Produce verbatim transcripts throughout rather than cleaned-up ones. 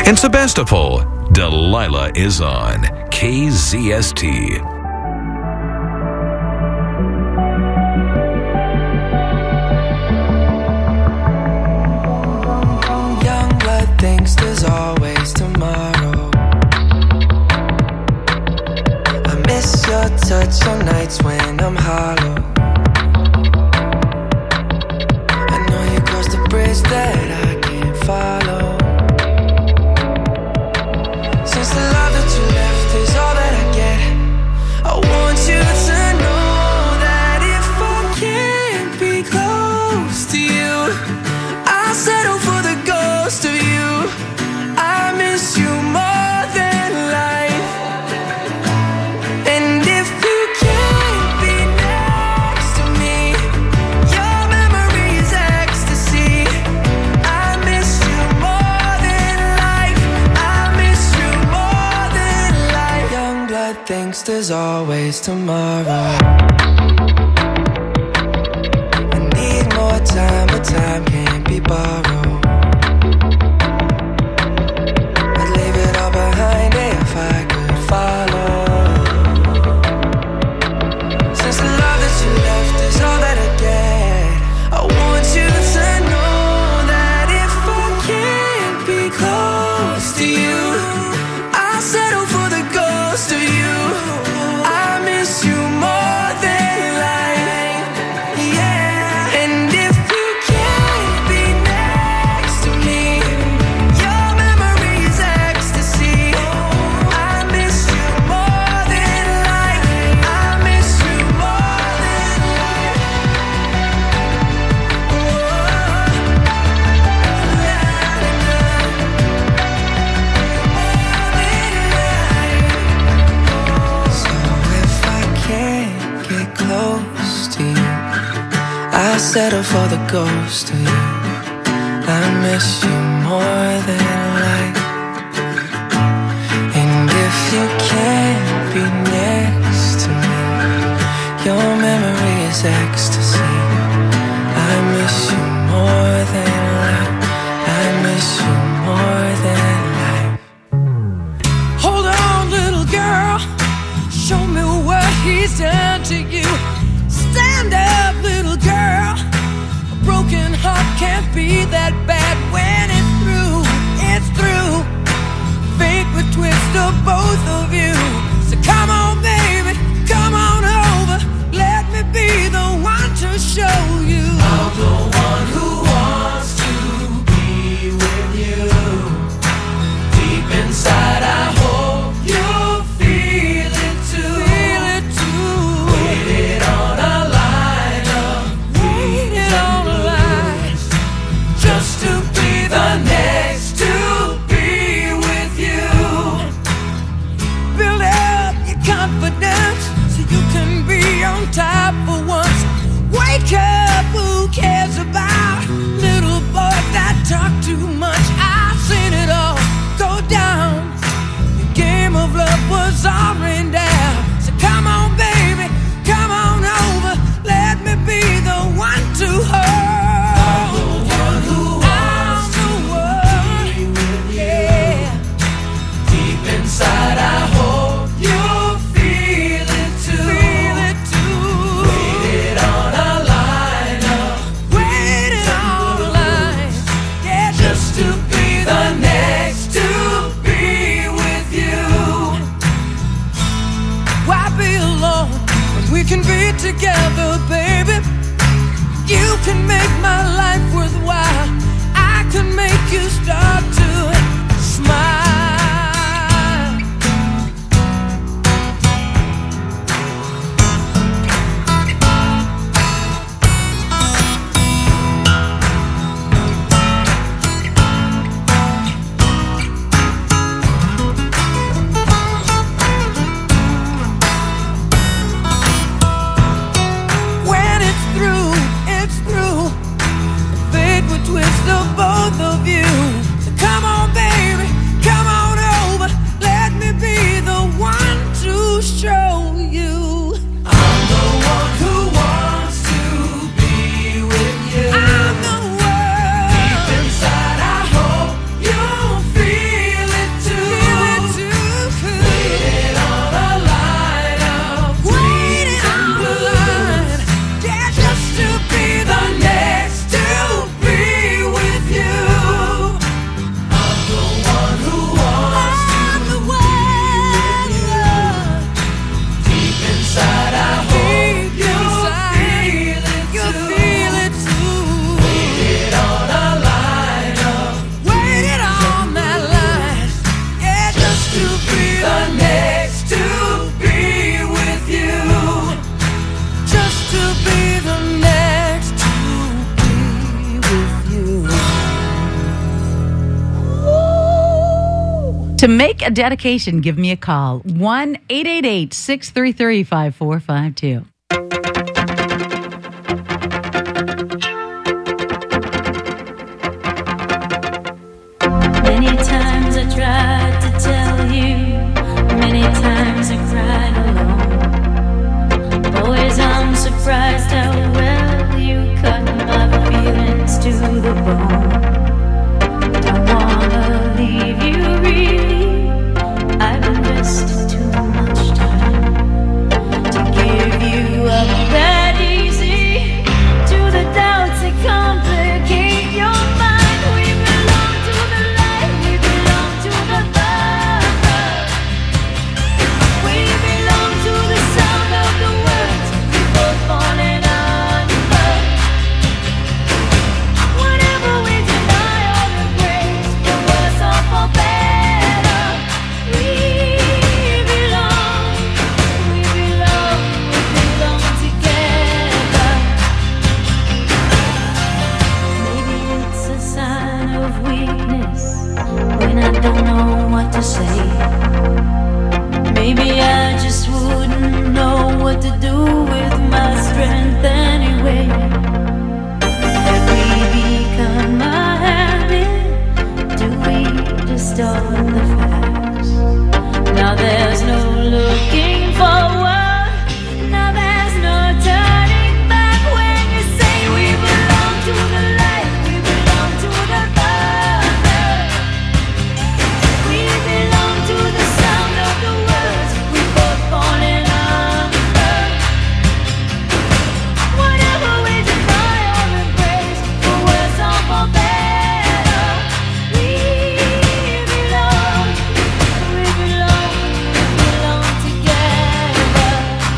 In Sebastopol, Delilah is on K Z S T. Young blood thinks there's always tomorrow. I miss your touch on nights when I'm hollow. I know you crossed the bridge that I can't follow. Since the love that you left is all that I get, I want you to know that if I can't be close to you, I'll settle for the ghost of you. I miss you more than life. And if you can't be next to me, your memory is ecstasy. I miss you more than life. I miss you more than life. Young blood thinks there's always tomorrow. I need more time, but time can't be borrowed. I'd leave it all behind if I could follow. Since the love that you left is all that I get, I want you to know that if I can't be close to you, I'll settle for the ghost of you. I miss you more than life, yeah. And if you can't be next to me, your memory is ecstasy. I miss you more than life. I miss you more than life. So if I can't get close to you, I settle for the ghost of you. I miss you more than life. And if you can't be next to me, your memory is ecstasy. I miss you more than life. I miss you more than life. Hold on, little girl. Show me what he's done to you. Stand up, little girl. A broken heart can't be that bad when it's through. It's through. Fate would twist of both of you. So come on, baby, come on over. Let me be the one to show you. I'm the one who wants to be with you. Deep inside, I hope you feel it too. Feel it too. Waited on a line of waited on a line just to be the next to be with you. Build up your confidence so you can be on top for once. Wake up, who cares about little boys that talk too much? I've seen it all go down. The game of love was all rained down. So come on, baby, come on over. Let me be the one to hold. I'm the one who wants to be with you. Deep inside, I hope you feel it too. Feel it too. Waited on a line of waited on a line, yeah, just to be the next to be with you. Why be alone when we can be together, baby? You can make my life worthwhile. I can make you start to smile. When it's through, it's through. Fate would twist of both of you. So come on, baby, come on over. Let me be the one to show you. I'm the one who wants to be with you. I'm the one. Deep inside, I hope you feel To make a dedication, give me a call. one eight eight eight, six three three, five four five two. Many times I tried to tell you, many times I cried alone. Always I'm surprised how well you cut my feelings to the bone. Don't wanna leave you really, I've invested too much time to give you up that easy to the doubts that complicate your mind. We belong to the light, we belong to the thunder, we belong to the sound of the words we both falling under. Whatever we deny or embrace, for worse or for better, we belong, we belong, we belong together. Maybe it's a sign of weakness when I don't know what to say. Maybe I just wouldn't know what to do with my strength anyway. Have we become a habit? Do we distort the facts? Now there's no looking forward, now there's no turning back. When you say we belong to the light, we belong to the thunder, we belong to the sound of the words we both falling under. Whatever we deny or embrace, for worse or for better, we belong, we belong, we belong together.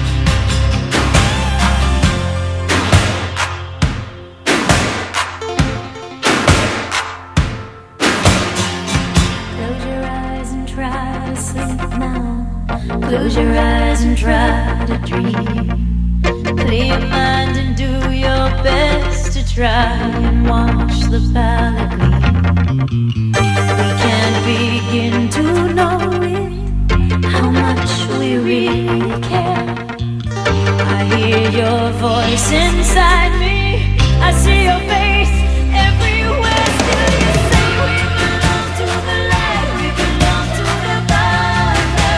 Close your eyes and try to sleep now. Close your eyes and try to dream. Clear your mind and do your best to try and watch the palette gleam. We can't begin to know it, how much we really care. I hear your voice inside me, I see your face everywhere. Still you say we belong to the light, we belong to the thunder,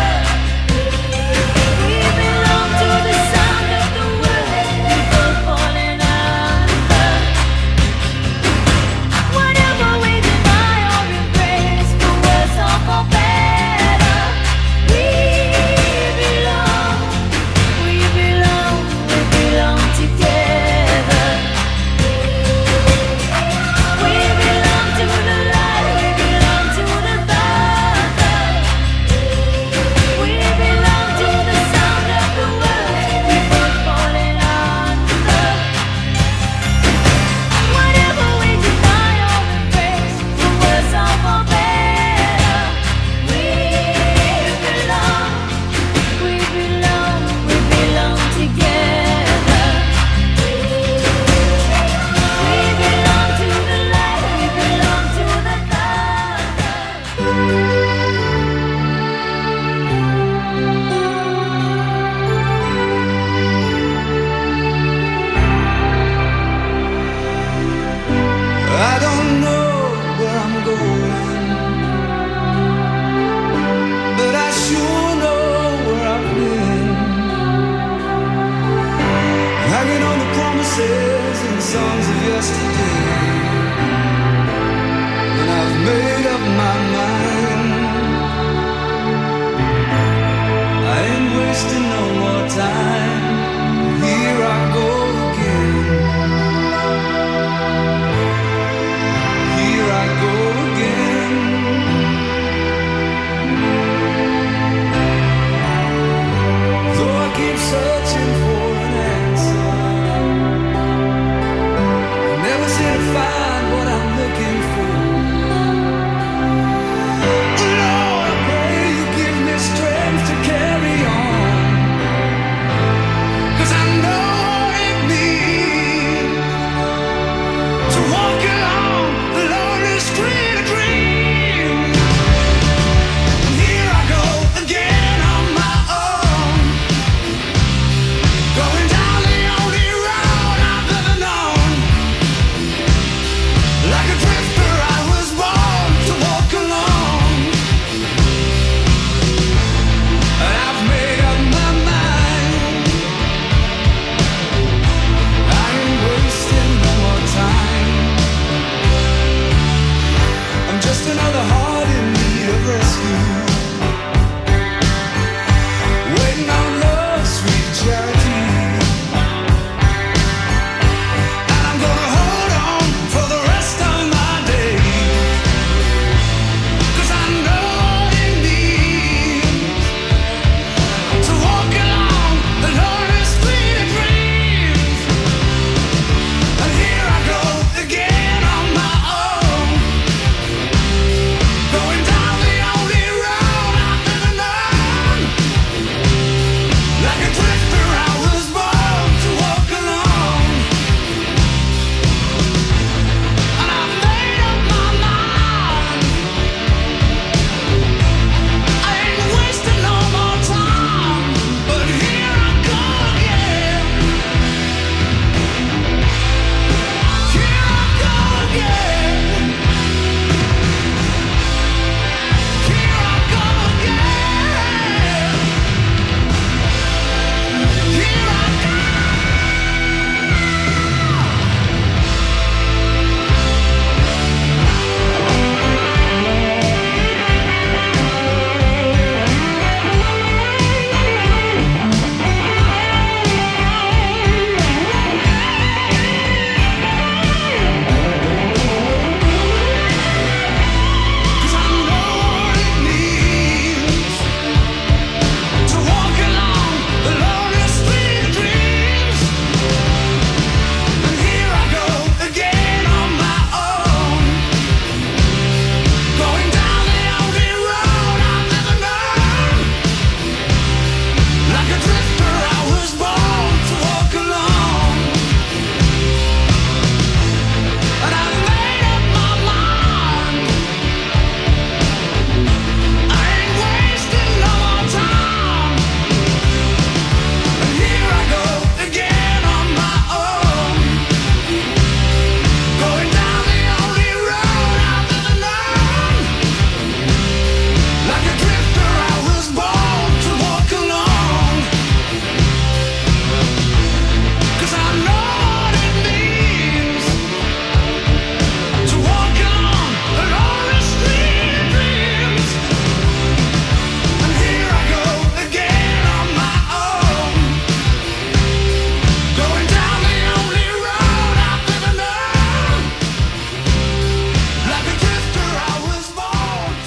we belong to the sound of the words we both falling under. Whatever we deny or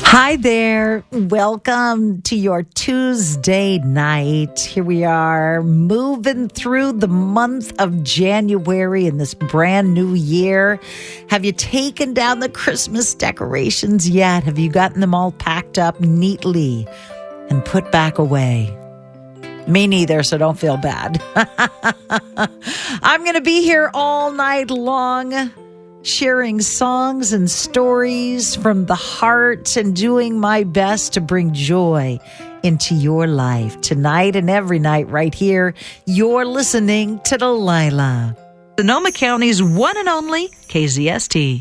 Hi there. Welcome to your Tuesday night. Here we are moving through the month of January in this brand new year. Have you taken down the Christmas decorations yet? Have you gotten them all packed up neatly and put back away? Me neither, so don't feel bad. I'm going to be here all night long, sharing songs and stories from the heart and doing my best to bring joy into your life tonight and every night right here. You're listening to Delilah, Sonoma County's one and only K Z S T.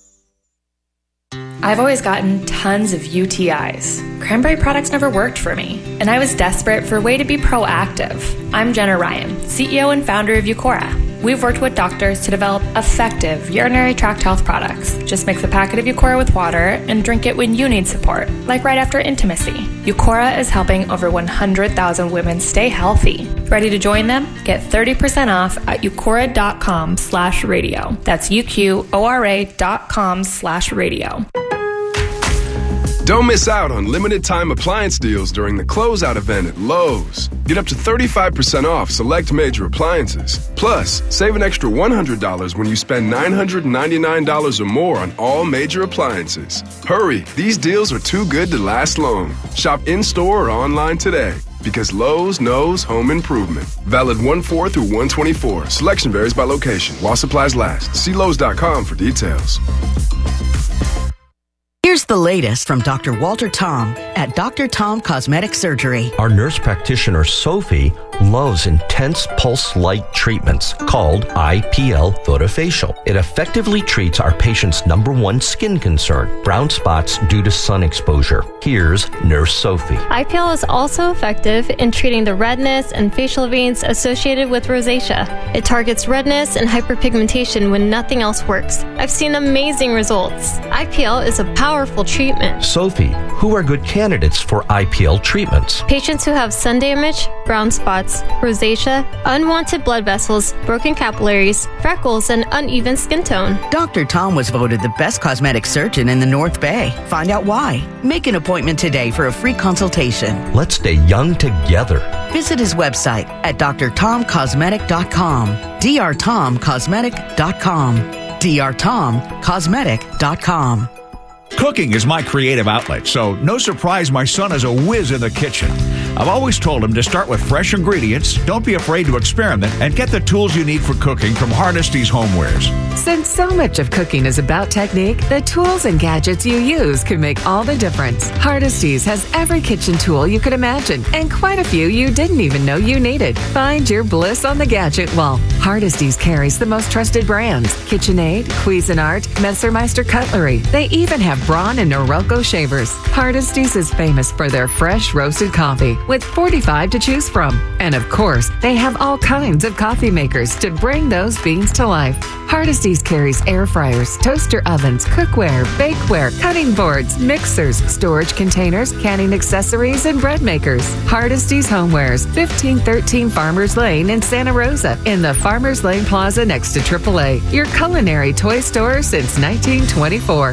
I've always gotten tons of U T Is. Cranberry products never worked for me, and I was desperate for a way to be proactive. I'm Jenna Ryan, C E O and founder of Eucora. We've worked with doctors to develop effective urinary tract health products. Just mix a packet of Eucora with water and drink it when you need support, like right after intimacy. Eucora is helping over one hundred thousand women stay healthy. Ready to join them? Get thirty percent off at eucora.com slash radio. That's U-Q-O-R-A dot com slash radio. Don't miss out on limited time appliance deals during the closeout event at Lowe's. Get up to thirty-five percent off select major appliances. Plus, save an extra one hundred dollars when you spend nine hundred ninety-nine dollars or more on all major appliances. Hurry, these deals are too good to last long. Shop in-store or online today, because Lowe's knows home improvement. Valid one four through one twenty-four. Selection varies by location while supplies last. See Lowe's dot com for details. Here's the latest from Doctor Walter Tom at Doctor Tom Cosmetic Surgery. Our nurse practitioner, Sophie, loves intense pulse light treatments called I P L Photofacial. It effectively treats our patient's number one skin concern, brown spots due to sun exposure. Here's Nurse Sophie. I P L is also effective in treating the redness and facial veins associated with rosacea. It targets redness and hyperpigmentation when nothing else works. I've seen amazing results. I P L is a powerful treatment. Sophie, who are good candidates for I P L treatments? Patients who have sun damage, brown spots, rosacea, unwanted blood vessels, broken capillaries, freckles, and uneven skin tone. Doctor Tom was voted the best cosmetic surgeon in the North Bay. Find out why. Make an appointment today for a free consultation. Let's stay young together. Visit his website at d r tom cosmetic dot com. d r tom cosmetic dot com. d r tom cosmetic dot com. Cooking is my creative outlet, so no surprise my son is a whiz in the kitchen. I've always told him to start with fresh ingredients, don't be afraid to experiment, and get the tools you need for cooking from Hardesty's Homewares. Since so much of cooking is about technique, the tools and gadgets you use can make all the difference. Hardesty's has every kitchen tool you could imagine, and quite a few you didn't even know you needed. Find your bliss on the gadget wall. Hardesty's carries the most trusted brands: KitchenAid, Cuisinart, Messermeister Cutlery. They even have Braun and Norelco shavers. Hardesty's is famous for their fresh roasted coffee, with forty-five to choose from. And of course, they have all kinds of coffee makers to bring those beans to life. Hardesty's carries air fryers, toaster ovens, cookware, bakeware, cutting boards, mixers, storage containers, canning accessories, and bread makers. Hardesty's Homewares, fifteen thirteen Farmers Lane in Santa Rosa, in the Farmers Lane Plaza next to triple A, your culinary toy store since nineteen twenty-four.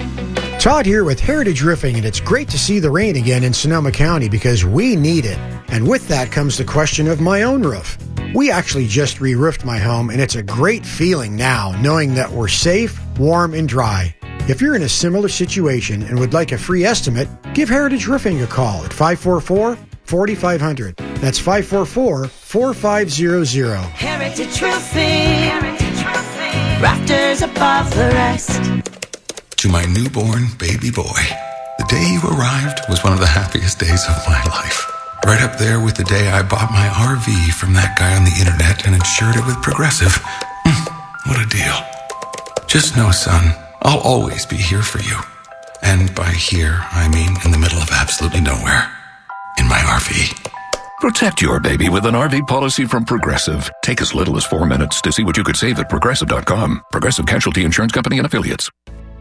Todd here with Heritage Roofing, and it's great to see the rain again in Sonoma County because we need it. And with that comes the question of my own roof. We actually just re-roofed my home, and it's a great feeling now knowing that we're safe, warm, and dry. If you're in a similar situation and would like a free estimate, give Heritage Roofing a call at five four four, four five zero zero. That's five four four, four five zero zero. Heritage Roofing, Heritage Roofing, rafters above the rest. To my newborn baby boy, the day you arrived was one of the happiest days of my life. Right up there with the day I bought my R V from that guy on the internet and insured it with Progressive. Mm, what a deal. Just know, son, I'll always be here for you. And by here, I mean in the middle of absolutely nowhere. In my R V. Protect your baby with an R V policy from Progressive. Take as little as four minutes to see what you could save at Progressive dot com. Progressive Casualty Insurance Company and Affiliates.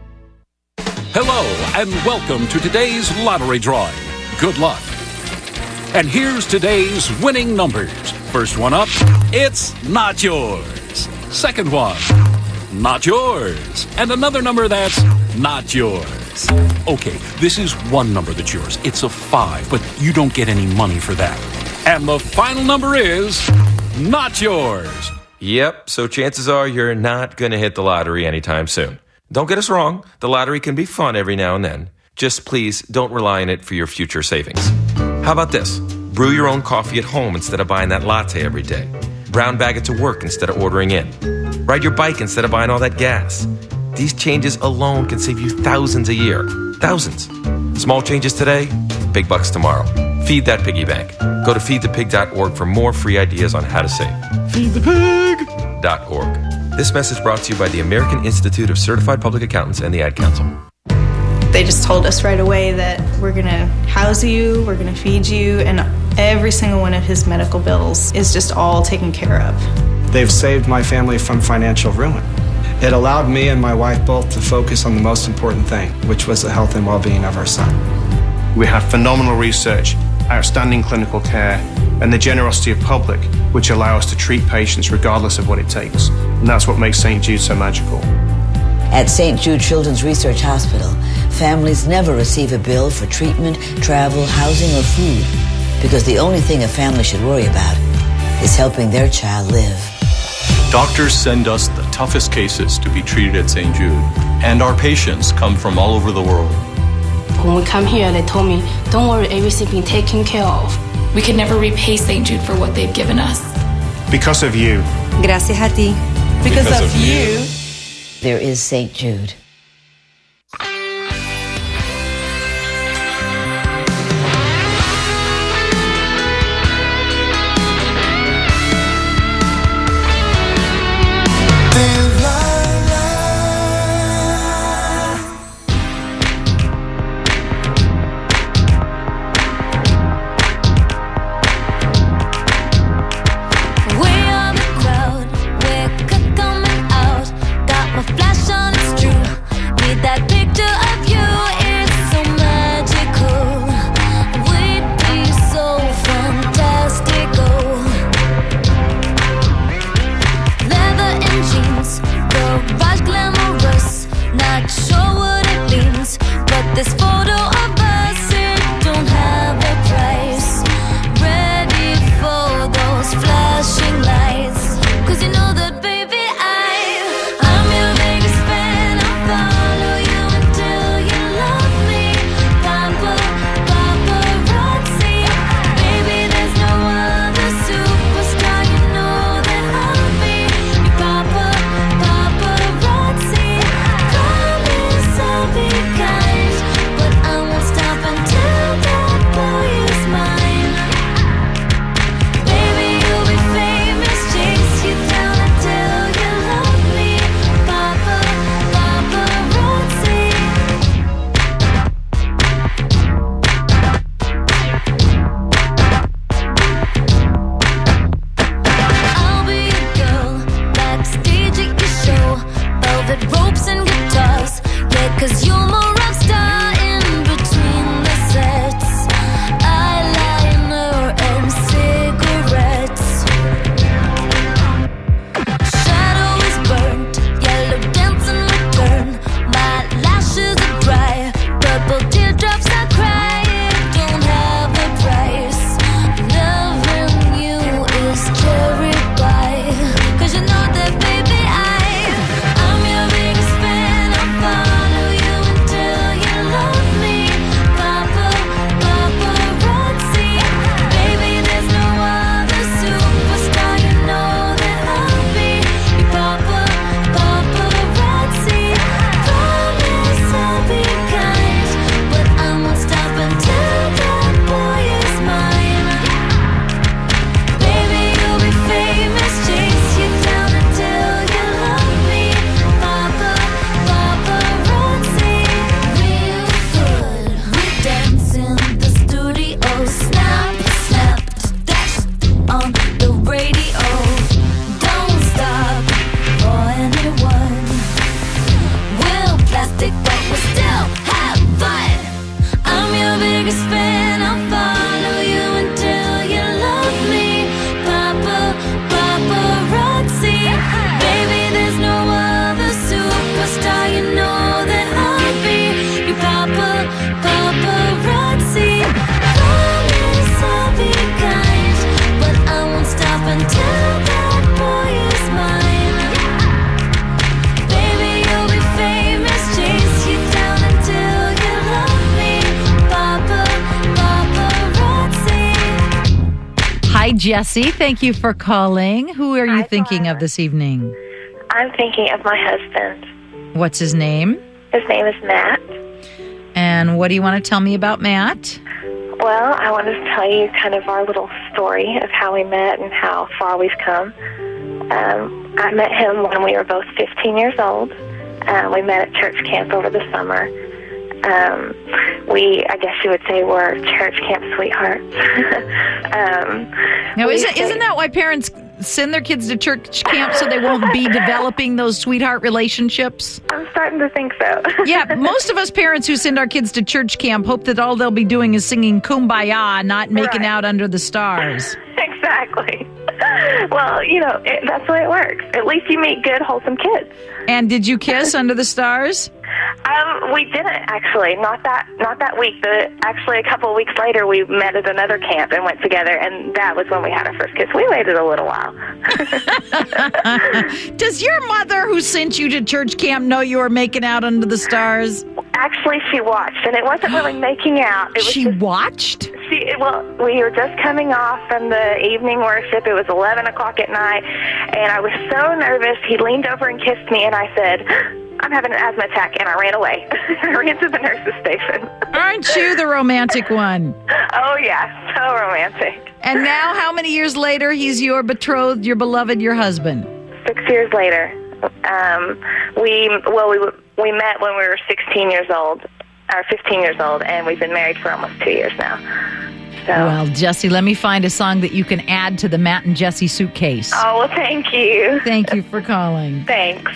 Hello, and welcome to today's lottery drawing. Good luck. And here's today's winning numbers. First one up, it's not yours. Second one, not yours. And another number that's not yours. Yes. Okay, this is one number that's yours. It's a five, but you don't get any money for that. And the final number is not yours. Yep, so chances are you're not going to hit the lottery anytime soon. Don't get us wrong, the lottery can be fun every now and then. Just please don't rely on it for your future savings. How about this? Brew your own coffee at home instead of buying that latte every day. Brown bag it to work instead of ordering in. Ride your bike instead of buying all that gas. These changes alone can save you thousands a year. Thousands. Small changes today, big bucks tomorrow. Feed that piggy bank. Go to feed the pig dot org for more free ideas on how to save. feed the pig dot org. This message brought to you by the American Institute of Certified Public Accountants and the Ad Council. They just told us right away that we're going to house you, we're going to feed you, and every single one of his medical bills is just all taken care of. They've saved my family from financial ruin. It allowed me and my wife both to focus on the most important thing, which was the health and well-being of our son. We have phenomenal research, outstanding clinical care, and the generosity of public, which allow us to treat patients regardless of what it takes. And that's what makes Saint Jude so magical. At Saint Jude Children's Research Hospital, families never receive a bill for treatment, travel, housing, or food, because the only thing a family should worry about is helping their child live. Doctors send us the toughest cases to be treated at Saint Jude, and our patients come from all over the world. When we come here, they told me, don't worry, everything's being taken care of. We could never repay Saint Jude for what they've given us. Because of you. Gracias a ti. Because, because of, of you. There is Saint Jude. Until Jessie. Thank you for calling. Who are you Hi, thinking Laura. of this evening? I'm thinking of my husband. What's his name? His name is Matt. And what do you want to tell me about Matt? Well, I want to tell you kind of our little story of how we met and how far we've come. Um, I met him when we were both fifteen years old. Uh, we met at church camp over the summer. Um, we, I guess you would say, were church camp sweethearts. um, now, isn't, isn't that why parents send their kids to church camp so they won't be developing those sweetheart relationships? I'm starting to think so. Yeah, most of us parents who send our kids to church camp hope that all they'll be doing is singing Kumbaya, not making right. out under the stars. Exactly. Well, you know, it, that's the way it works. At least you meet good, wholesome kids. And did you kiss under the stars? Um, we didn't actually. Not that not that week. But actually, a couple of weeks later, we met at another camp and went together, and that was when we had our first kiss. We waited a little while. Does your mother, who sent you to church camp, know you were making out under the stars? Actually, she watched, and it wasn't really making out. It was she just, watched? She well, we were just coming off from the evening worship. It was eleven o'clock at night, and I was so nervous. He leaned over and kissed me, and I said, I'm having an asthma attack, and I ran away. I ran to the nurse's station. Aren't you the romantic one? Oh, yeah, so romantic. And now, how many years later, he's your betrothed, your beloved, your husband? Six years later. Um, we, well, we we met when we were sixteen years old, or fifteen years old, and we've been married for almost two years now. So. Well, Jessie, let me find a song that you can add to the Matt and Jessie suitcase. Oh, well, thank you. Thank you for calling. Thanks.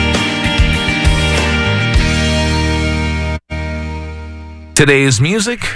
Today's music